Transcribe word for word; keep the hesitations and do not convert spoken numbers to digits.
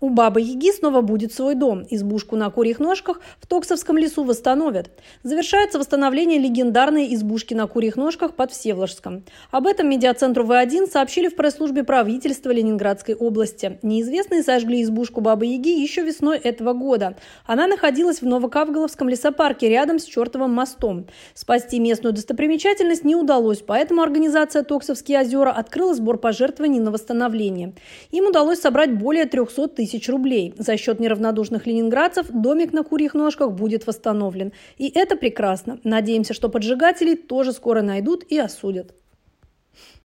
У Бабы-Яги снова будет свой дом. Избушку на Курьих Ножках в Токсовском лесу восстановят. Завершается восстановление легендарной избушки на Курьих Ножках под Всеволожском. Об этом медиацентру вэ один сообщили в пресс-службе правительства Ленинградской области. Неизвестные сожгли избушку Бабы-Яги еще весной этого года. Она находилась в Новокавголовском лесопарке рядом с Чертовым мостом. Спасти местную достопримечательность не удалось, поэтому организация «Токсовские озера» открыла сбор пожертвований на восстановление. Им удалось собрать более трехсот тысяч рублей. За счет неравнодушных ленинградцев домик на Курьих Ножках будет восстановлен. И это прекрасно. Надеемся, что поджигателей тоже скоро найдут и осудят.